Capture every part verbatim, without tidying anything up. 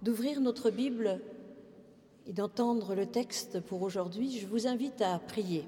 d'ouvrir notre Bible et d'entendre le texte pour aujourd'hui, je vous invite à prier.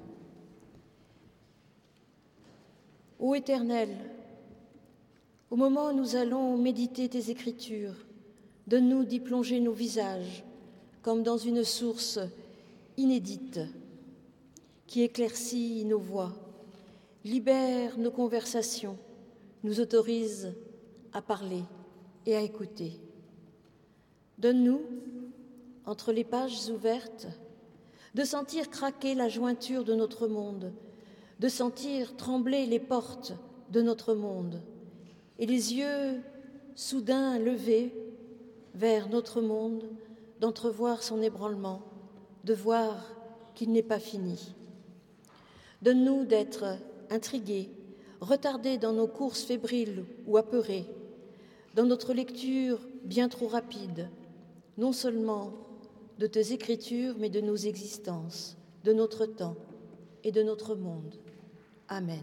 Ô Éternel, au moment où nous allons méditer tes Écritures, donne-nous d'y plonger nos visages comme dans une source inédite qui éclaircit nos voix, libère nos conversations, nous autorise à parler et à écouter. Donne-nous, entre les pages ouvertes, de sentir craquer la jointure de notre monde, de sentir trembler les portes de notre monde et les yeux soudain levés vers notre monde, d'entrevoir son ébranlement, de voir qu'il n'est pas fini. Donne-nous d'être intrigués, retardés dans nos courses fébriles ou apeurés, dans notre lecture bien trop rapide, non seulement de tes Écritures, mais de nos existences, de notre temps et de notre monde. Amen.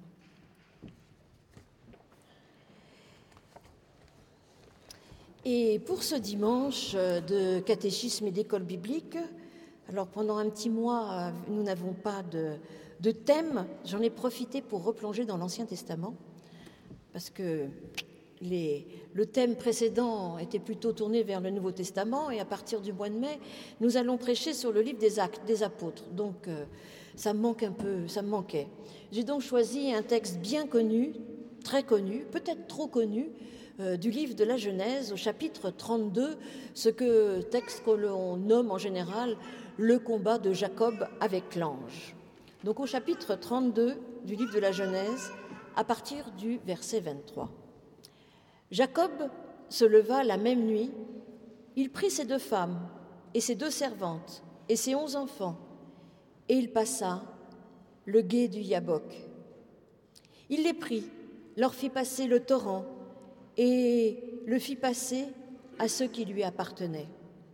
Et pour ce dimanche de catéchisme et d'école biblique, alors pendant un petit mois, nous n'avons pas de, de thème. J'en ai profité pour replonger dans l'Ancien Testament, parce que les, le thème précédent était plutôt tourné vers le Nouveau Testament, et à partir du mois de mai, nous allons prêcher sur le livre des Actes, des Apôtres. Donc, euh, ça me manque un peu, ça me manquait. J'ai donc choisi un texte bien connu, très connu, peut-être trop connu, euh, du livre de la Genèse, au chapitre trente-deux, ce que texte que l'on nomme en général le combat de Jacob avec l'ange. Donc, au chapitre trente-deux du livre de la Genèse, à partir du verset vingt-trois. Jacob se leva la même nuit, il prit ses deux femmes et ses deux servantes et ses onze enfants, et il passa le gué du Yabok. Il les prit, leur fit passer le torrent et le fit passer à ceux qui lui appartenaient.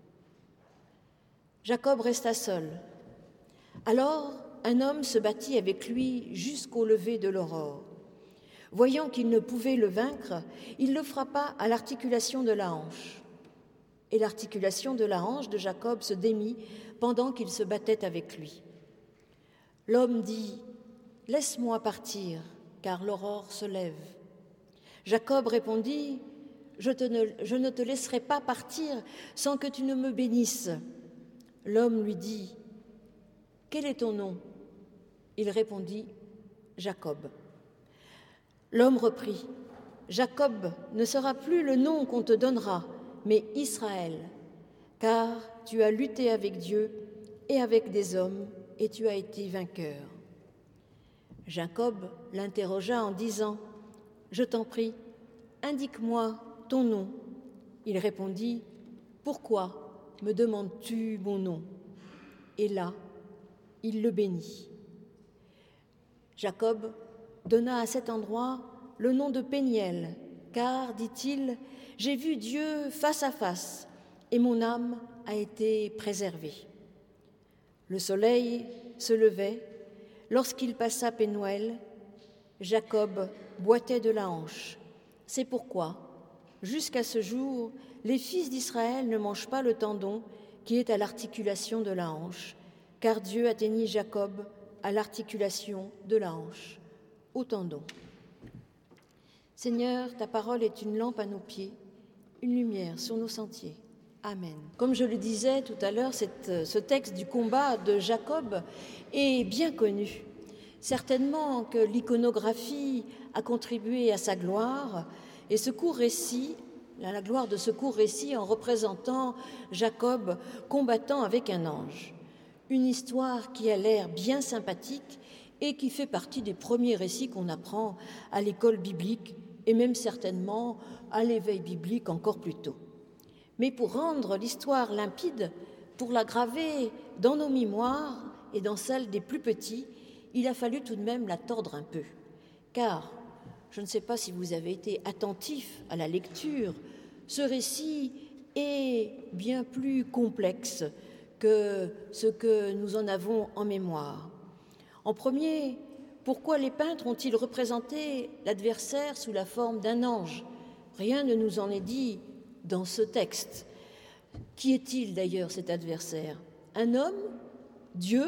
Jacob resta seul. Alors un homme se battit avec lui jusqu'au lever de l'aurore. Voyant qu'il ne pouvait le vaincre, il le frappa à l'articulation de la hanche. Et l'articulation de la hanche de Jacob se démit pendant qu'il se battait avec lui. L'homme dit « Laisse-moi partir, car l'aurore se lève. » Jacob répondit « Je, te ne, je ne te laisserai pas partir sans que tu ne me bénisses. » L'homme lui dit « Quel est ton nom ?» Il répondit « Jacob. » L'homme reprit « Jacob ne sera plus le nom qu'on te donnera, mais Israël, car tu as lutté avec Dieu et avec des hommes, et tu as été vainqueur. » Jacob l'interrogea en disant « Je t'en prie, indique-moi ton nom. » Il répondit « Pourquoi me demandes-tu mon nom ?» Et là, il le bénit. Jacob donna à cet endroit le nom de Péniel, car, dit-il, j'ai vu Dieu face à face, et mon âme a été préservée. Le soleil se levait. Lorsqu'il passa Pénuel, Jacob boitait de la hanche. C'est pourquoi, jusqu'à ce jour, les fils d'Israël ne mangent pas le tendon qui est à l'articulation de la hanche, car Dieu atteignit Jacob à l'articulation de la hanche, au tendon. Seigneur, ta parole est une lampe à nos pieds, une lumière sur nos sentiers. Amen. Comme je le disais tout à l'heure, cette, ce texte du combat de Jacob est bien connu. Certainement que l'iconographie a contribué à sa gloire, et ce court récit, la gloire de ce court récit en représentant Jacob combattant avec un ange. Une histoire qui a l'air bien sympathique et qui fait partie des premiers récits qu'on apprend à l'école biblique et même certainement à l'éveil biblique encore plus tôt. Mais pour rendre l'histoire limpide, pour la graver dans nos mémoires et dans celles des plus petits, il a fallu tout de même la tordre un peu. Car, je ne sais pas si vous avez été attentifs à la lecture, ce récit est bien plus complexe que ce que nous en avons en mémoire. En premier, pourquoi les peintres ont-ils représenté l'adversaire sous la forme d'un ange ? Rien ne nous en est dit dans ce texte. Qui est-il d'ailleurs cet adversaire? Un homme? Dieu?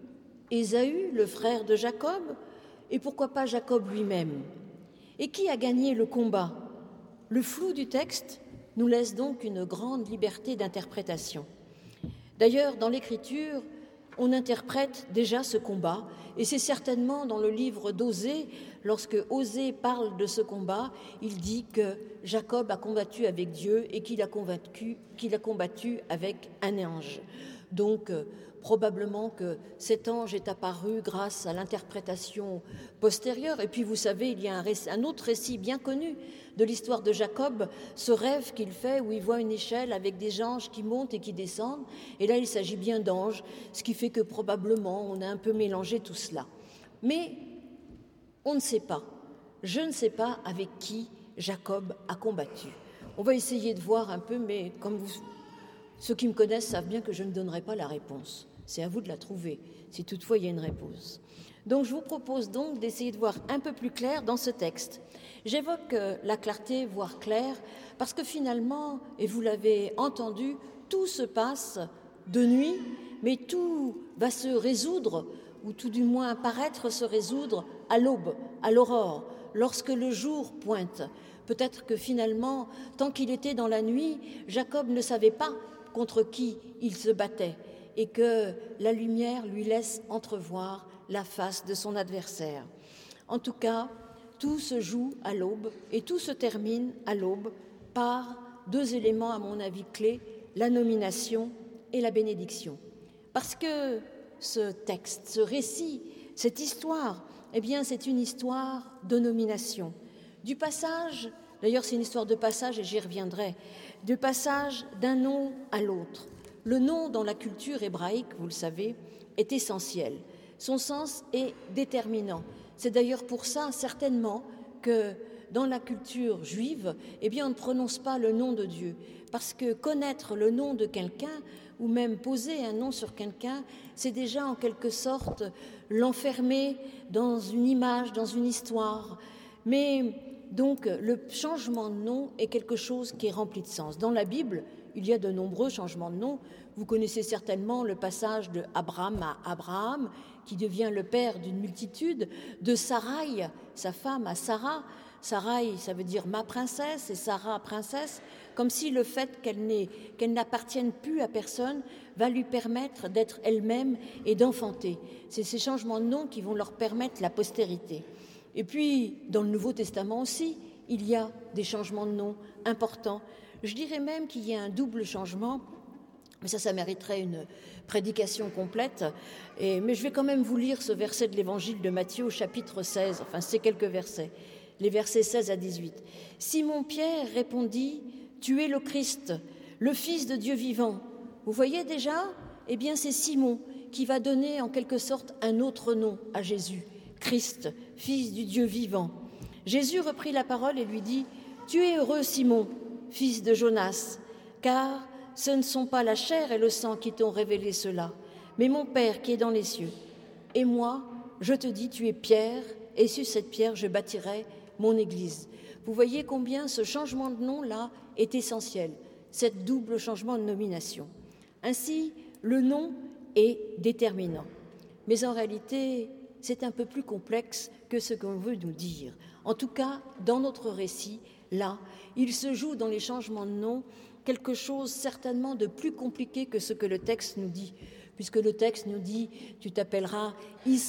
Ésaü, le frère de Jacob? Et pourquoi pas Jacob lui-même? Et qui a gagné le combat? Le flou du texte nous laisse donc une grande liberté d'interprétation. D'ailleurs, dans l'Écriture, on interprète déjà ce combat, et c'est certainement dans le livre d'Osée, lorsque Osée parle de ce combat, il dit que Jacob a combattu avec Dieu et qu'il a combattu, qu'il a combattu avec un ange. Donc, euh, probablement que cet ange est apparu grâce à l'interprétation postérieure. Et puis, vous savez, il y a un, récit, un autre récit bien connu de l'histoire de Jacob, ce rêve qu'il fait où il voit une échelle avec des anges qui montent et qui descendent. Et là, il s'agit bien d'anges, ce qui fait que probablement on a un peu mélangé tout cela. Mais on ne sait pas. Je ne sais pas avec qui Jacob a combattu. On va essayer de voir un peu, mais comme vous, ceux qui me connaissent savent bien que je ne donnerai pas la réponse. C'est à vous de la trouver, si toutefois il y a une réponse. Donc je vous propose donc d'essayer de voir un peu plus clair dans ce texte. J'évoque la clarté, voire clair, parce que finalement, et vous l'avez entendu, tout se passe de nuit, mais tout va se résoudre, ou tout du moins paraître se résoudre à l'aube, à l'aurore, lorsque le jour pointe. Peut-être que finalement, tant qu'il était dans la nuit, Jacob ne savait pas contre qui il se battait, et que la lumière lui laisse entrevoir la face de son adversaire. En tout cas, tout se joue à l'aube et tout se termine à l'aube par deux éléments, à mon avis, clés, la nomination et la bénédiction. Parce que ce texte, ce récit, cette histoire, eh bien, c'est une histoire de nomination. Du passage, d'ailleurs, c'est une histoire de passage et j'y reviendrai, du passage d'un nom à l'autre. Le nom dans la culture hébraïque, vous le savez, est essentiel. Son sens est déterminant. C'est d'ailleurs pour ça, certainement, que dans la culture juive, eh bien, on ne prononce pas le nom de Dieu. Parce que connaître le nom de quelqu'un, ou même poser un nom sur quelqu'un, c'est déjà en quelque sorte l'enfermer dans une image, dans une histoire. Mais donc, le changement de nom est quelque chose qui est rempli de sens. Dans la Bible, il y a de nombreux changements de nom. Vous connaissez certainement le passage de Abraham à Abraham, qui devient le père d'une multitude, de Sarai, sa femme, à Sarah. Sarai, ça veut dire ma princesse, et Sarah, princesse, comme si le fait qu'elle n'ait, qu'elle n'appartienne plus à personne va lui permettre d'être elle-même et d'enfanter. C'est ces changements de nom qui vont leur permettre la postérité. Et puis, dans le Nouveau Testament aussi, il y a des changements de nom importants. Je dirais même qu'il y a un double changement, mais ça, ça mériterait une prédication complète. Et, mais je vais quand même vous lire ce verset de l'Évangile de Matthieu au chapitre seize, enfin c'est quelques versets, les versets seize à dix-huit. « Simon-Pierre répondit, « Tu es le Christ, le Fils de Dieu vivant. » Vous voyez déjà? Eh bien, c'est Simon qui va donner en quelque sorte un autre nom à Jésus, Christ, Fils du Dieu vivant. Jésus reprit la parole et lui dit, « Tu es heureux, Simon, fils de Jonas, car ce ne sont pas la chair et le sang qui t'ont révélé cela, mais mon Père qui est dans les cieux. Et moi, je te dis, tu es Pierre, et sur cette pierre, je bâtirai mon Église. » Vous voyez combien ce changement de nom-là est essentiel, cette double changement de nomination. Ainsi, le nom est déterminant. Mais en réalité, c'est un peu plus complexe que ce qu'on veut nous dire. En tout cas, dans notre récit, là, il se joue dans les changements de nom quelque chose certainement de plus compliqué que ce que le texte nous dit, puisque le texte nous dit « tu t'appelleras Israël »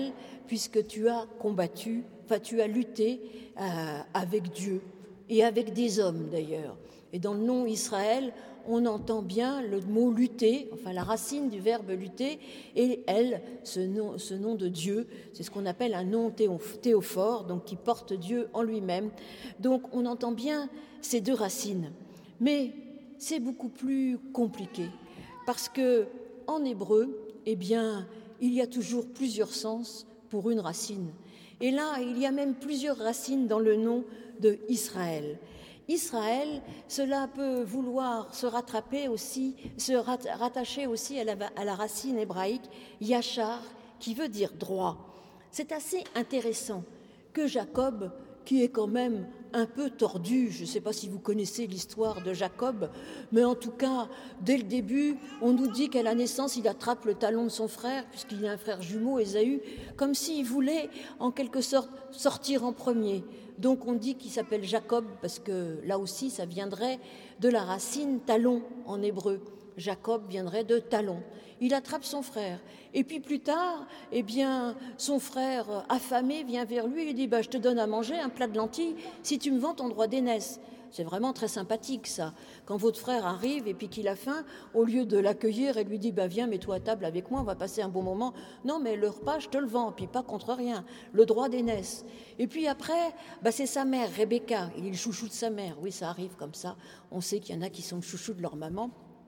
puisque tu as combattu, enfin tu as lutté euh, avec Dieu et avec des hommes d'ailleurs. Et dans le nom Israël, on entend bien le mot lutter, enfin la racine du verbe lutter, et elle, ce nom, ce nom de Dieu, c'est ce qu'on appelle un nom théophore, donc qui porte Dieu en lui-même. Donc on entend bien ces deux racines. Mais c'est beaucoup plus compliqué, parce que en hébreu, eh bien, il y a toujours plusieurs sens pour une racine. Et là, il y a même plusieurs racines dans le nom de Israël. Israël, cela peut vouloir se rattraper aussi, se rattacher aussi à la, à la racine hébraïque Yachar, qui veut dire droit. C'est assez intéressant que Jacob qui est quand même un peu tordu. Je ne sais pas si vous connaissez l'histoire de Jacob, mais en tout cas, dès le début, on nous dit qu'à la naissance, il attrape le talon de son frère, puisqu'il a un frère jumeau, Ésaü, comme s'il voulait, en quelque sorte, sortir en premier. Donc on dit qu'il s'appelle Jacob, parce que là aussi, ça viendrait de la racine talon en hébreu. Jacob viendrait de talon. Il attrape son frère. Et puis plus tard, eh bien, son frère affamé vient vers lui et lui dit bah, « Je te donne à manger un plat de lentilles si tu me vends ton droit d'aînesse ». C'est vraiment très sympathique, ça. Quand votre frère arrive et puis qu'il a faim, au lieu de l'accueillir et lui dit bah, « Viens, mets-toi à table avec moi, on va passer un bon moment ». Non, mais le repas, je te le vends, puis pas contre rien. Le droit d'aînesse. Et puis après, bah, c'est sa mère, Rebecca. Il est le chouchou de sa mère. Oui, ça arrive comme ça. On sait qu'il y en a qui sont le chouchou de leur maman.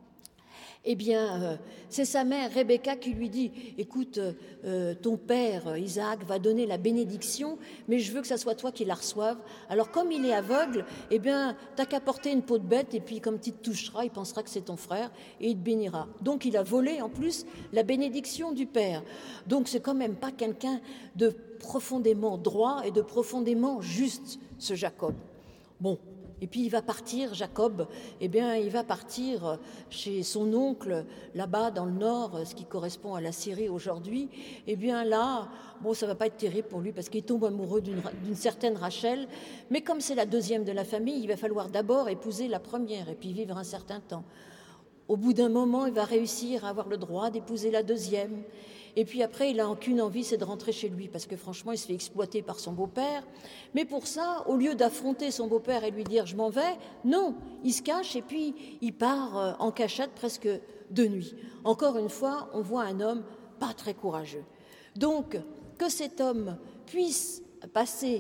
Eh bien, euh, c'est sa mère, Rebecca, qui lui dit « Écoute, euh, ton père, Isaac, va donner la bénédiction, mais je veux que ça soit toi qui la reçoive. Alors, comme il est aveugle, eh bien, t'as qu'à porter une peau de bête, et puis comme tu te toucheras, il pensera que c'est ton frère, et il te bénira. » Donc, il a volé, en plus, la bénédiction du père. Donc, c'est quand même pas quelqu'un de profondément droit et de profondément juste, ce Jacob. Bon. Et puis il va partir, Jacob, eh bien il va partir chez son oncle, là-bas dans le nord, ce qui correspond à la Syrie aujourd'hui. Eh bien là, bon, ça va pas être terrible pour lui parce qu'il tombe amoureux d'une, d'une certaine Rachel. Mais comme c'est la deuxième de la famille, il va falloir d'abord épouser la première et puis vivre un certain temps. Au bout d'un moment, il va réussir à avoir le droit d'épouser la deuxième. Et puis après, il n'a aucune envie, c'est de rentrer chez lui, parce que franchement, il se fait exploiter par son beau-père. Mais pour ça, au lieu d'affronter son beau-père et lui dire « je m'en vais », non, il se cache et puis il part en cachette presque de nuit. Encore une fois, on voit un homme pas très courageux. Donc, que cet homme puisse passer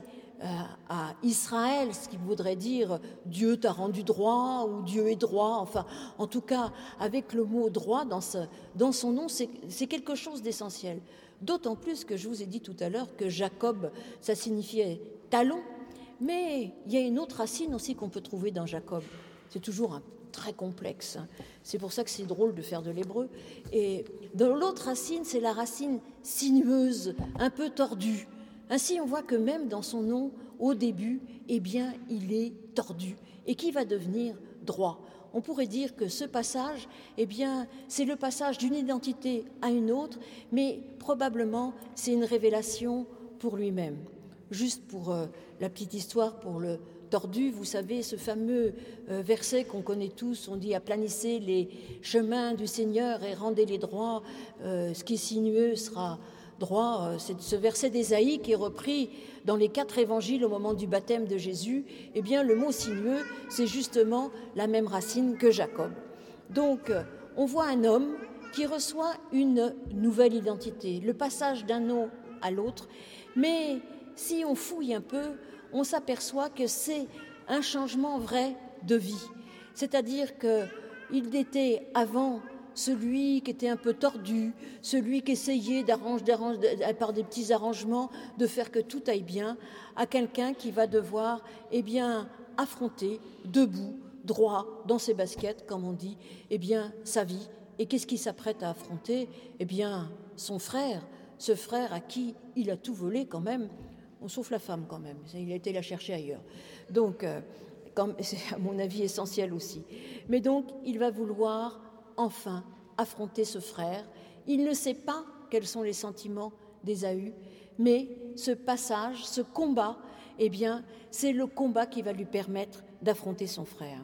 à Israël, ce qui voudrait dire Dieu t'a rendu droit ou Dieu est droit, enfin en tout cas avec le mot droit dans, ce, dans son nom, c'est, c'est quelque chose d'essentiel. D'autant plus que je vous ai dit tout à l'heure que Jacob, ça signifiait talon, mais il y a une autre racine aussi qu'on peut trouver dans Jacob. C'est toujours un très complexe. C'est pour ça que c'est drôle de faire de l'hébreu. Et dans l'autre racine, c'est la racine sinueuse, un peu tordue. Ainsi, on voit que même dans son nom, au début, eh bien, il est tordu et qui va devenir droit. On pourrait dire que ce passage, eh bien, c'est le passage d'une identité à une autre, mais probablement, c'est une révélation pour lui-même. Juste pour euh, la petite histoire, pour le tordu, vous savez, ce fameux euh, verset qu'on connaît tous, on dit « Aplanissez les chemins du Seigneur et rendez-les droits, euh, ce qui est sinueux sera... » droit, c'est ce verset d'Ésaïe qui est repris dans les quatre évangiles au moment du baptême de Jésus. Eh bien, le mot sinueux, c'est justement la même racine que Jacob. Donc, on voit un homme qui reçoit une nouvelle identité, le passage d'un nom à l'autre. Mais si on fouille un peu, on s'aperçoit que c'est un changement vrai de vie. C'est-à-dire qu'il était avant celui qui était un peu tordu, celui qui essayait d'arrange, d'arrange, par des petits arrangements de faire que tout aille bien, à quelqu'un qui va devoir eh bien, affronter, debout, droit, dans ses baskets, comme on dit, eh bien, sa vie. Et qu'est-ce qu'il s'apprête à affronter ? Eh bien, son frère, ce frère à qui il a tout volé quand même, sauf la femme quand même, il a été la chercher ailleurs. Donc, euh, c'est à mon avis essentiel aussi. Mais donc, il va vouloir enfin affronter ce frère. Il ne sait pas quels sont les sentiments d'Ésaü, mais ce passage, ce combat, eh bien, c'est le combat qui va lui permettre d'affronter son frère.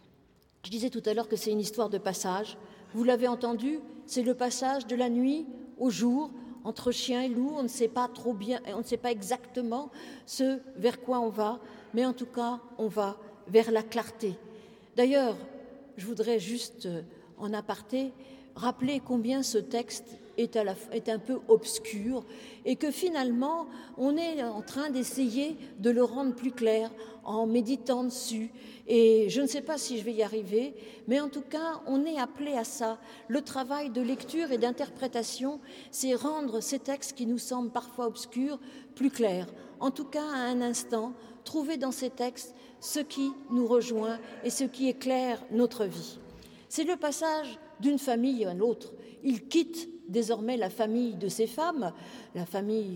Je disais tout à l'heure que c'est une histoire de passage. Vous l'avez entendu, c'est le passage de la nuit au jour, entre chien et loup. On ne sait pas trop bien, on ne sait pas exactement ce vers quoi on va, mais en tout cas, on va vers la clarté. D'ailleurs, je voudrais juste en aparté, rappeler combien ce texte est, à la, est un peu obscur et que finalement, on est en train d'essayer de le rendre plus clair en méditant dessus. Et je ne sais pas si je vais y arriver, mais en tout cas, on est appelé à ça. Le travail de lecture et d'interprétation, c'est rendre ces textes qui nous semblent parfois obscurs plus clairs. En tout cas, à un instant, trouver dans ces textes ce qui nous rejoint et ce qui éclaire notre vie. C'est le passage d'une famille à l'autre. Il quitte désormais la famille de ses femmes, la famille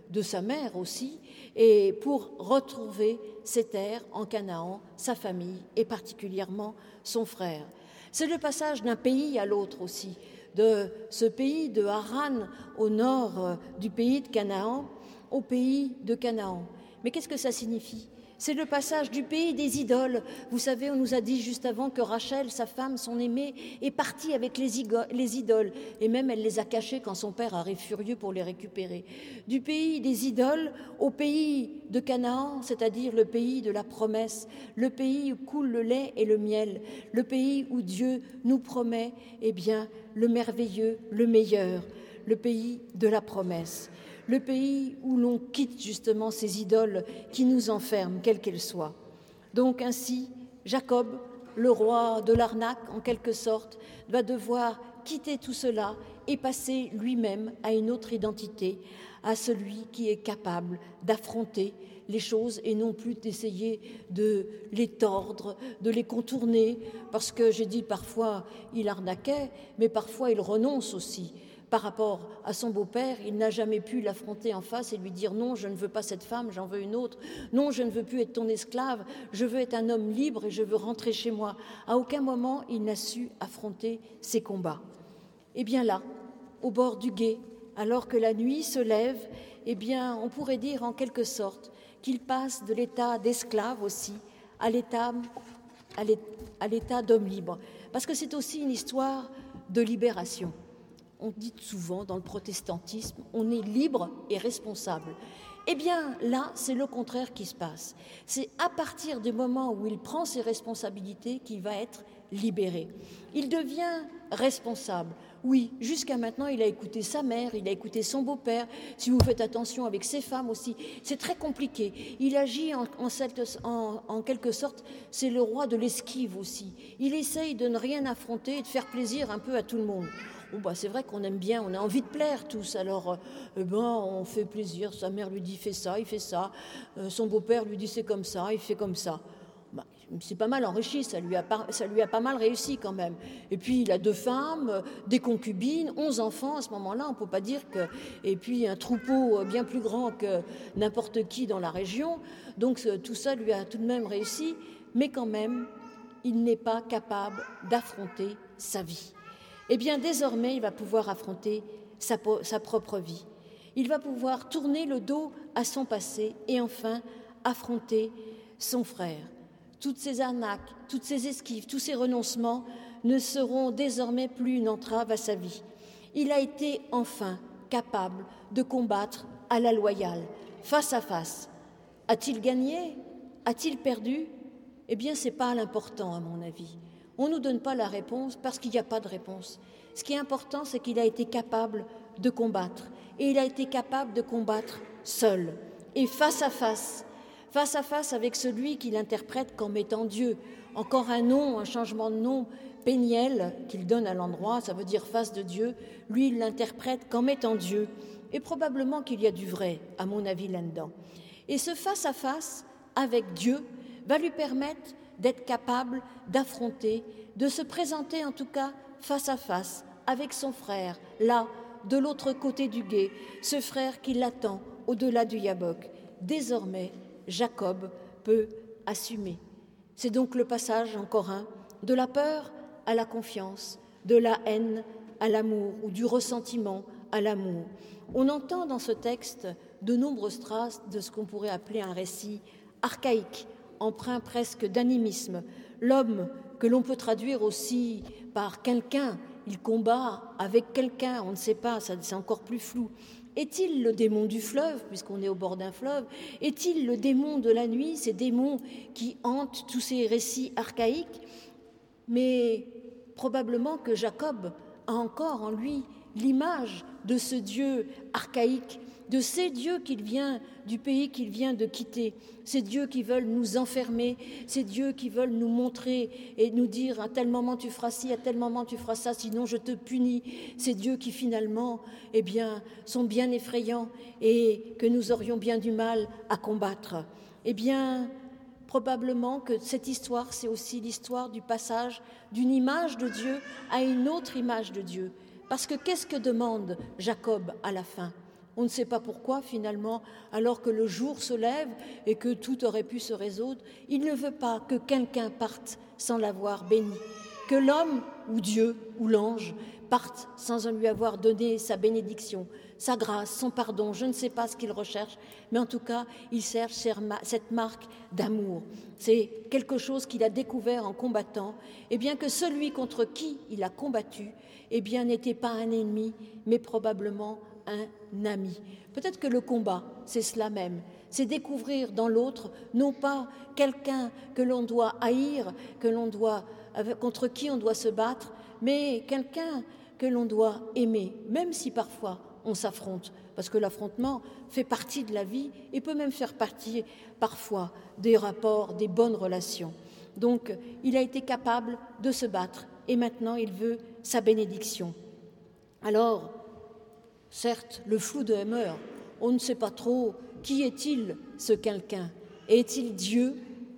de sa mère aussi, et pour retrouver ses terres en Canaan, sa famille et particulièrement son frère. C'est le passage d'un pays à l'autre aussi, de ce pays de Haran au nord du pays de Canaan au pays de Canaan. Mais qu'est-ce que ça signifie ? C'est le passage du pays des idoles. Vous savez, on nous a dit juste avant que Rachel, sa femme, son aimée, est partie avec les idoles. Et même, elle les a cachés quand son père arrive furieux pour les récupérer. Du pays des idoles au pays de Canaan, c'est-à-dire le pays de la promesse, le pays où coule le lait et le miel, le pays où Dieu nous promet, eh bien, le merveilleux, le meilleur, le pays de la promesse. Le pays où l'on quitte justement ces idoles qui nous enferment, quelles qu'elles soient. Donc ainsi, Jacob, le roi de l'arnaque en quelque sorte, va devoir quitter tout cela et passer lui-même à une autre identité, à celui qui est capable d'affronter les choses et non plus d'essayer de les tordre, de les contourner, parce que j'ai dit parfois il arnaquait, mais parfois il renonce aussi. Par rapport à son beau-père, il n'a jamais pu l'affronter en face et lui dire « Non, je ne veux pas cette femme, j'en veux une autre. Non, je ne veux plus être ton esclave, je veux être un homme libre et je veux rentrer chez moi. » À aucun moment, il n'a su affronter ses combats. Et bien là, au bord du gué, alors que la nuit se lève, eh bien, on pourrait dire en quelque sorte qu'il passe de l'état d'esclave aussi à l'état, à l'état d'homme libre. Parce que c'est aussi une histoire de libération. On dit souvent dans le protestantisme, on est libre et responsable. Eh bien, là, c'est le contraire qui se passe. C'est à partir du moment où il prend ses responsabilités qu'il va être libéré. Il devient responsable. Oui, jusqu'à maintenant, il a écouté sa mère, il a écouté son beau-père. Si vous faites attention avec ses femmes aussi, c'est très compliqué. Il agit en, en, en, en quelque sorte, c'est le roi de l'esquive aussi. Il essaye de ne rien affronter et de faire plaisir un peu à tout le monde. Bon, bah, c'est vrai qu'on aime bien, on a envie de plaire tous, alors euh, eh ben, on fait plaisir, sa mère lui dit fais ça, il fait ça, euh, son beau-père lui dit c'est comme ça, il fait comme ça. Bah, c'est pas mal enrichi, ça lui, a pas, ça lui a pas mal réussi quand même. Et puis il a deux femmes, des concubines, onze enfants à ce moment-là, on ne peut pas dire que... Et puis un troupeau bien plus grand que n'importe qui dans la région, donc tout ça lui a tout de même réussi, mais quand même, il n'est pas capable d'affronter sa vie. Eh bien, désormais, il va pouvoir affronter sa, sa propre vie. Il va pouvoir tourner le dos à son passé et enfin affronter son frère. Toutes ces arnaques, toutes ces esquives, tous ces renoncements ne seront désormais plus une entrave à sa vie. Il a été enfin capable de combattre à la loyale, face à face. A-t-il gagné ? A-t-il perdu ? Eh bien, ce n'est pas l'important, à mon avis. On ne nous donne pas la réponse parce qu'il n'y a pas de réponse. Ce qui est important, c'est qu'il a été capable de combattre. Et il a été capable de combattre seul et face à face. Face à face avec celui qu'il interprète comme étant Dieu. Encore un nom, un changement de nom, Péniel, qu'il donne à l'endroit, ça veut dire face de Dieu. Lui, il l'interprète comme étant Dieu. Et probablement qu'il y a du vrai, à mon avis, là-dedans. Et ce face à face avec Dieu va lui permettre d'être capable d'affronter, de se présenter en tout cas face à face avec son frère, là, de l'autre côté du gué, ce frère qui l'attend au-delà du Yabok. Désormais, Jacob peut assumer. C'est donc le passage, encore un, de la peur à la confiance, de la haine à l'amour ou du ressentiment à l'amour. On entend dans ce texte de nombreuses traces de ce qu'on pourrait appeler un récit archaïque, empreint presque d'animisme. L'homme, que l'on peut traduire aussi par quelqu'un, il combat avec quelqu'un, on ne sait pas, ça, c'est encore plus flou. Est-il le démon du fleuve, puisqu'on est au bord d'un fleuve ? Est-il le démon de la nuit, ces démons qui hantent tous ces récits archaïques ? Mais probablement que Jacob a encore en lui l'image de ce Dieu archaïque, de ces dieux qu'il vient, du pays qu'il vient de quitter, ces dieux qui veulent nous enfermer, ces dieux qui veulent nous montrer et nous dire à tel moment tu feras ci, à tel moment tu feras ça, sinon je te punis, ces dieux qui finalement eh bien, sont bien effrayants et que nous aurions bien du mal à combattre. Eh bien, probablement que cette histoire, c'est aussi l'histoire du passage d'une image de Dieu à une autre image de Dieu. Parce que qu'est-ce que demande Jacob à la fin ? On ne sait pas pourquoi, finalement, alors que le jour se lève et que tout aurait pu se résoudre, il ne veut pas que quelqu'un parte sans l'avoir béni, que l'homme ou Dieu ou l'ange parte sans lui avoir donné sa bénédiction, sa grâce, son pardon. Je ne sais pas ce qu'il recherche, mais en tout cas, il cherche cette marque d'amour. C'est quelque chose qu'il a découvert en combattant, et bien que celui contre qui il a combattu, eh bien, n'était pas un ennemi, mais probablement un ami. Peut-être que le combat, c'est cela même, c'est découvrir dans l'autre, non pas quelqu'un que l'on doit haïr, que l'on doit, contre qui on doit se battre, mais quelqu'un que l'on doit aimer, même si parfois on s'affronte, parce que l'affrontement fait partie de la vie et peut même faire partie parfois des rapports, des bonnes relations. Donc, il a été capable de se battre et maintenant il veut sa bénédiction. Alors, certes, le flou demeure, on ne sait pas trop qui est-il ce quelqu'un. Est-il Dieu?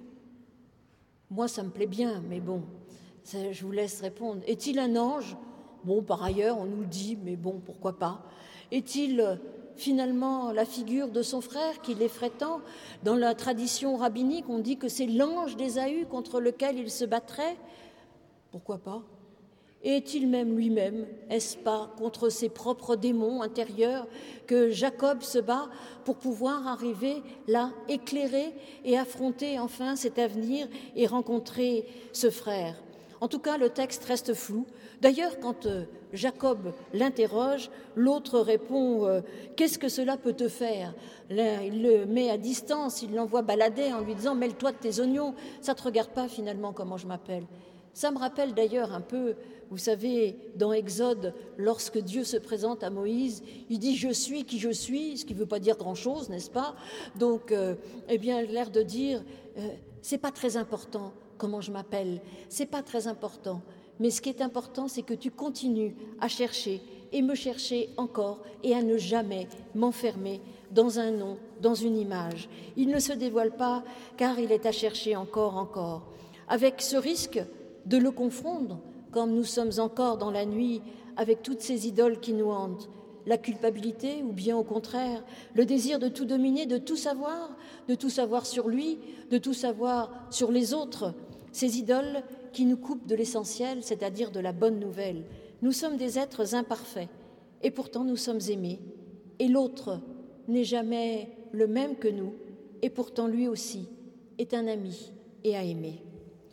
Moi, ça me plaît bien, mais bon, ça, je vous laisse répondre. Est-il un ange? Bon, par ailleurs, on nous le dit, mais bon, pourquoi pas. Est-il euh, finalement la figure de son frère qui l'effraie tant? Dans la tradition rabbinique, on dit que c'est l'ange d'Ésaü contre lequel il se battrait. Pourquoi pas? Et est-il même lui-même? Est-ce pas contre ses propres démons intérieurs que Jacob se bat pour pouvoir arriver là, éclairer et affronter enfin cet avenir et rencontrer ce frère? En tout cas, le texte reste flou. D'ailleurs, quand euh, Jacob l'interroge, l'autre répond euh, « Qu'est-ce que cela peut te faire ?» Là, il le met à distance, il l'envoie balader en lui disant « Mêle-toi de tes oignons, ça ne te regarde pas finalement comment je m'appelle. » Ça me rappelle d'ailleurs un peu, vous savez, dans Exode, lorsque Dieu se présente à Moïse, il dit « Je suis qui je suis », ce qui ne veut pas dire grand-chose, n'est-ce pas? Donc, euh, eh bien, l'air de dire euh, « C'est pas très important comment je m'appelle, c'est pas très important. Mais ce qui est important, c'est que tu continues à chercher et me chercher encore et à ne jamais m'enfermer dans un nom, dans une image. Il ne se dévoile pas car il est à chercher encore, encore. Avec ce risque de le confondre, comme nous sommes encore dans la nuit avec toutes ces idoles qui nous hantent, la culpabilité ou bien au contraire le désir de tout dominer, de tout savoir, de tout savoir sur lui, de tout savoir sur les autres, ces idoles qui nous coupent de l'essentiel, c'est-à-dire de la bonne nouvelle. Nous sommes des êtres imparfaits et pourtant nous sommes aimés et l'autre n'est jamais le même que nous et pourtant lui aussi est un ami et à aimer.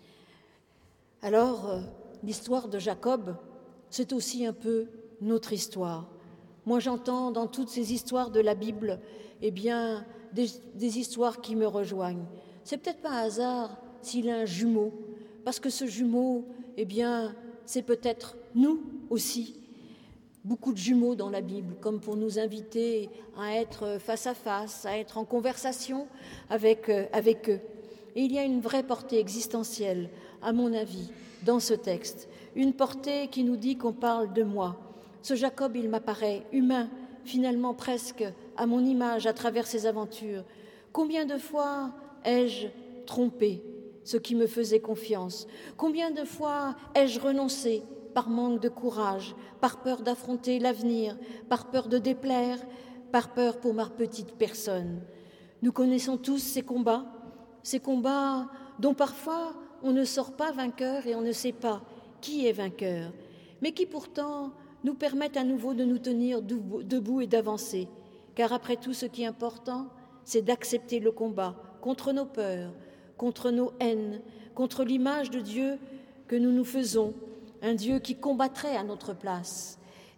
Alors, euh, l'histoire de Jacob, c'est aussi un peu notre histoire. Moi, j'entends dans toutes ces histoires de la Bible, eh bien, des, des histoires qui me rejoignent. C'est peut-être pas un hasard s'il a un jumeau, parce que ce jumeau, eh bien, c'est peut-être nous aussi. Beaucoup de jumeaux dans la Bible, comme pour nous inviter à être face à face, à être en conversation avec, euh, avec eux. Et il y a une vraie portée existentielle, à mon avis, dans ce texte. Une portée qui nous dit qu'on parle de moi. Ce Jacob, il m'apparaît humain, finalement presque à mon image à travers ses aventures. Combien de fois ai-je trompé ce qui me faisait confiance? Combien de fois ai-je renoncé par manque de courage, par peur d'affronter l'avenir, par peur de déplaire, par peur pour ma petite personne? Nous connaissons tous ces combats, ces combats dont parfois on ne sort pas vainqueur et on ne sait pas qui est vainqueur, mais qui pourtant nous permettent à nouveau de nous tenir debout et d'avancer. Car après tout, ce qui est important, c'est d'accepter le combat contre nos peurs, contre nos haines, contre l'image de Dieu que nous nous faisons, un Dieu qui combattrait à notre place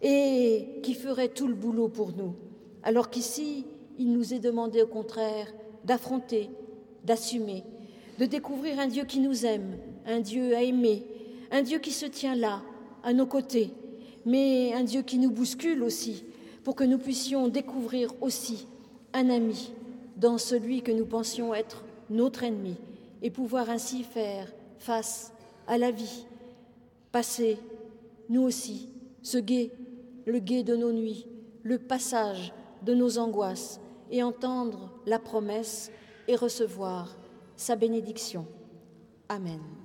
et qui ferait tout le boulot pour nous. Alors qu'ici, il nous est demandé au contraire d'affronter, d'assumer, de découvrir un Dieu qui nous aime, un Dieu à aimer, un Dieu qui se tient là, à nos côtés, mais un Dieu qui nous bouscule aussi, pour que nous puissions découvrir aussi un ami dans celui que nous pensions être notre ennemi, et pouvoir ainsi faire face à la vie, passer, nous aussi, ce guet, le guet de nos nuits, le passage de nos angoisses, et entendre la promesse et recevoir sa bénédiction. Amen.